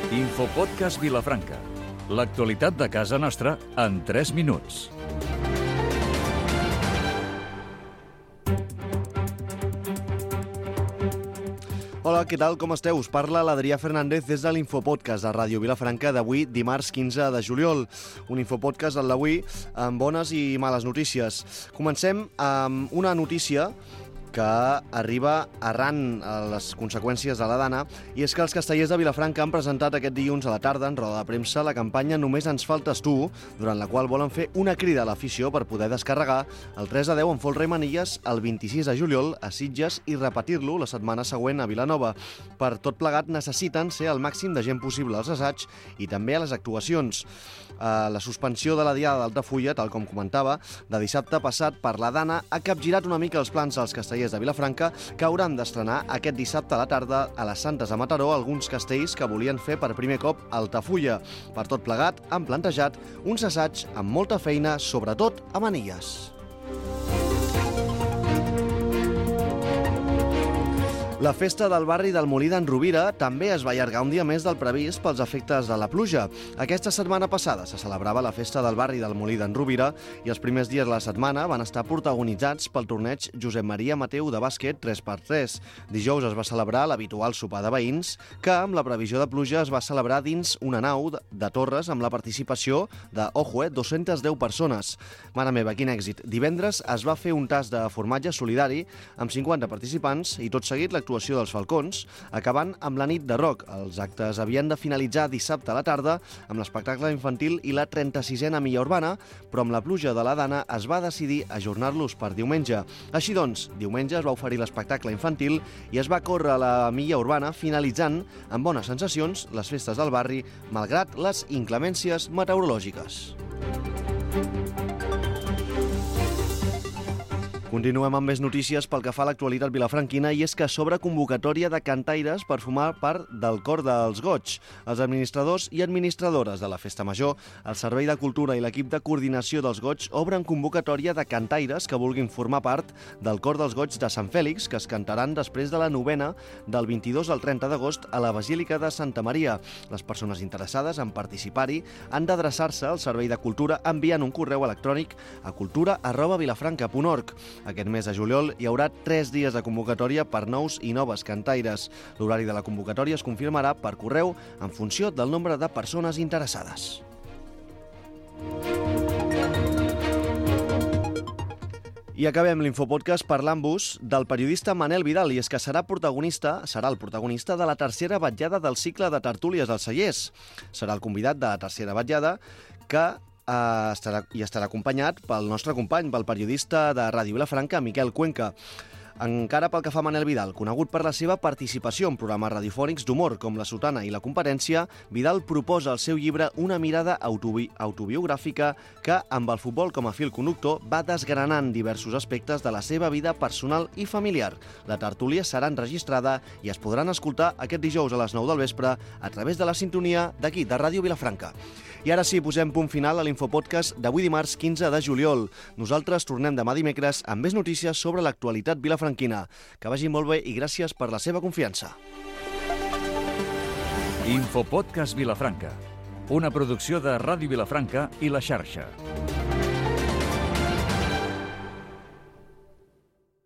Infopodcast Vilafranca. L'actualitat de casa nostra en 3 minuts. Hola, què tal? Com esteu? Us parla l'Adrià Fernández des de l'Infopodcast de Ràdio Vilafranca d'avui, dimarts 15 de juliol. Un Infopodcast d'avui amb bones i males notícies. Comencem amb una notícia que arriba arran a les conseqüències de la Dana, i és que els castellers de Vilafranca han presentat aquest dilluns a la tarda en roda de premsa la campanya Només ens faltes tu, durant la qual volen fer una crida a l'afició per poder descarregar el 3-10 en Folre i Manilles el 26 de juliol a Sitges i repetir-lo la setmana següent a Vilanova. Per tot plegat necessiten ser el màxim de gent possible als assaigs i també a les actuacions. La suspensió de la Diada d'Altafulla, tal com comentava, de dissabte passat per la Dana ha capgirat una mica els plans dels castellers de Vilafranca, que hauran d'estrenar aquest dissabte a la tarda a les Santes de Mataró alguns castells que volien fer per primer cop a Altafulla. Per tot plegat, han plantejat uns assaigs amb molta feina, sobretot a Manilles. La festa del barri del Molí d'en Rovira també es va allargar un dia més del previst pels efectes de la pluja. Aquesta setmana passada se celebrava la festa del barri del Molí d'en Rovira i els primers dies de la setmana van estar protagonitzats pel torneig Josep Maria Mateu de bàsquet 3x3. Dijous es va celebrar l'habitual sopar de veïns, que amb la previsió de pluja es va celebrar dins una nau de torres amb la participació de, 210 persones. Mare meva, quin èxit! Divendres es va fer un tast de formatge solidari amb 50 participants i tot seguit l'actuació dels Falcons, acabant amb la nit de rock. Els actes havien de finalitzar dissabte a la tarda amb l'espectacle infantil i la 36a Milla Urbana, però amb la pluja de la Dana es va decidir ajornar-los per diumenge. Així doncs, diumenge es va oferir l'espectacle infantil i es va córrer la Milla Urbana, finalitzant amb bones sensacions les festes del barri, malgrat les inclemències meteorològiques. Continuem amb més notícies pel que fa a l'actualitat vilafranquina, i és que s'obre convocatòria de cantaires per formar part del Cor dels Goigs. Els administradors i administradores de la Festa Major, el Servei de Cultura i l'equip de coordinació dels Goigs obren convocatòria de cantaires que vulguin formar part del Cor dels Goigs de Sant Fèlix, que es cantaran després de la novena del 22 al 30 d'agost a la Basílica de Santa Maria. Les persones interessades en participar-hi han d'adreçar-se al Servei de Cultura enviant un correu electrònic a cultura@vilafranca.org. Aquest mes de juliol hi haurà 3 dies de convocatòria per nous i noves cantaires. L'horari de la convocatòria es confirmarà per correu en funció del nombre de persones interessades. I acabem l'Infopodcast parlant-vos del periodista Manel Vidal, i és que serà el protagonista de la tercera vetllada del cicle de tertúlies dels Cellers. Serà el convidat de la tercera vetllada que estarà acompanyat pel nostre company, pel periodista de Ràdio Vilafranca, Miquel Cuenca. Encara pel que fa a Manel Vidal, conegut per la seva participació en programes radiofònics d'humor com La Sotana i La Competència, Vidal proposa al seu llibre una mirada autobiogràfica que, amb el futbol com a fil conductor, va desgranant diversos aspectes de la seva vida personal i familiar. La tertúlia serà enregistrada i es podran escoltar aquest dijous a les 9 del vespre a través de la sintonia d'aquí, de Ràdio Vilafranca. I ara sí, posem punt final a l'Infopodcast d'avui dimarts 15 de juliol. Nosaltres tornem demà dimecres amb més notícies sobre l'actualitat vilafranquina. Que vagi molt bé i gràcies per la seva confiança. Infopodcast Vilafranca, una producció de Ràdio Vilafranca i La Xarxa.